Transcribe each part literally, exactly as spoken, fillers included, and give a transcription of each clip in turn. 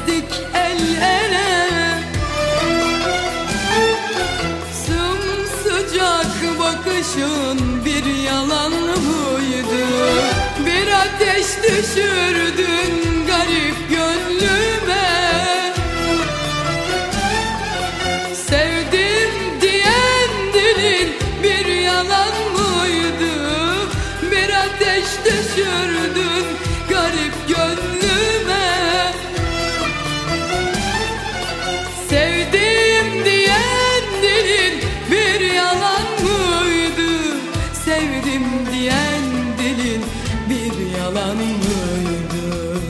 gezdik el ele, sımsıcak bakışın bir yalan mıydı? Bir ateş düşürdün garip gönlüme. Sevdim diyen dilin bir yalan mıydı? Bir ateş düşürdün garip gönlüme. Sevdim diyen dilin bir yalan mıydı? Sevdim diyen dilin bir yalan mıydı?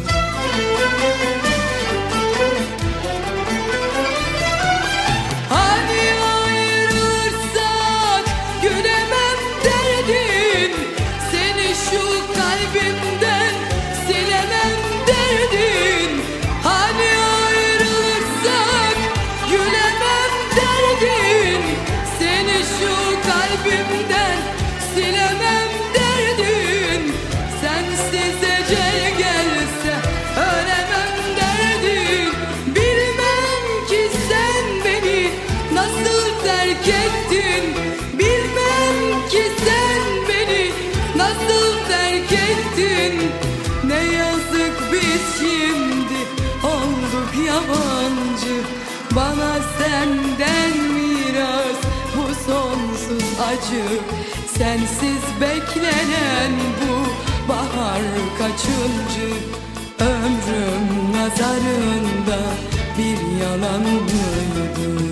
Hani ayrılırsak gülemem derdin, seni şu kalbimden silemem derdin. Hani ayrılırsak gülemem derdin, seni şu kalbimden silemem derdin. Sensiz ecel gelse ölemem derdin. Bilmem ki sen beni nasıl terk ettin. Bilmem ki sen beni nasıl terk ettin. Ne yazık biz şimdi olduk yabancı. Bana senden miras bu sonsuz acı. Sensiz beklenen bu bahar kaçıncı? Ömrüm nazarında bir yalan mıydı?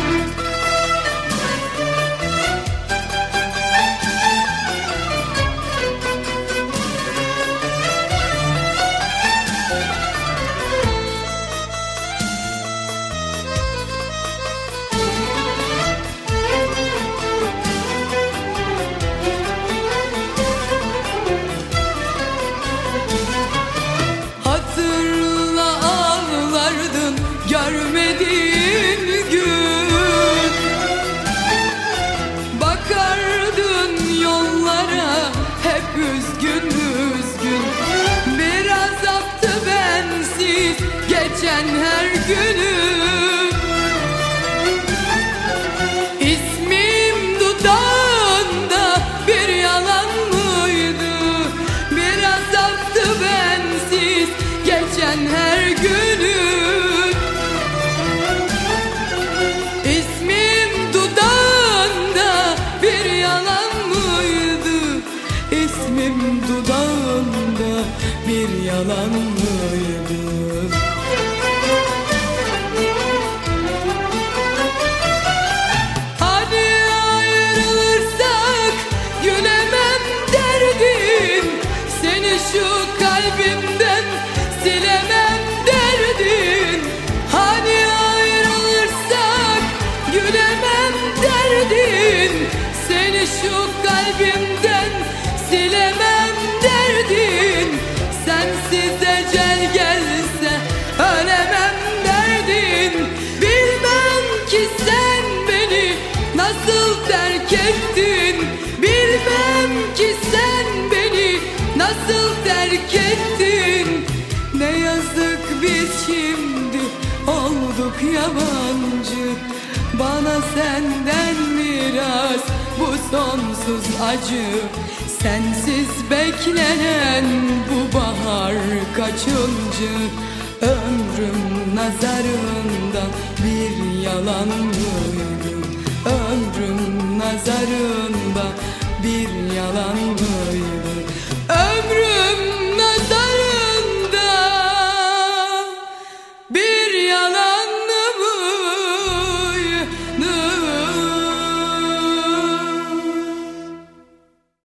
Hatırla ağlardın görmediğin gün, bakardın yollara hep üzgün üzgün. Bir azaptı bensiz geçen her günüm. İsmim dudağında bir yalan mıydı? Bir azaptı bensiz geçen her günüm. İsmim dudağında bir yalan mıydı? İsmim dudağında bir yalan mıydı? Hani ayrılırsak gülemem derdin, seni şu kalbimden silemem derdin. Hani ayrılırsak gülemem derdin, seni şu kalbimden silemem derdin. Sensiz ecel gelse ölemem derdin. Bilmem ki sen beni nasıl terk ettin. Bilmem ki sen beni nasıl terk ettin. Ne yazık biz şimdi olduk yabancı. Bana senden miras bu sonsuz acı. Sensiz beklenen bu bahar kaçıncı? Ömrüm nazarında bir yalan mıydı? Ömrüm nazarında bir yalan mıydı?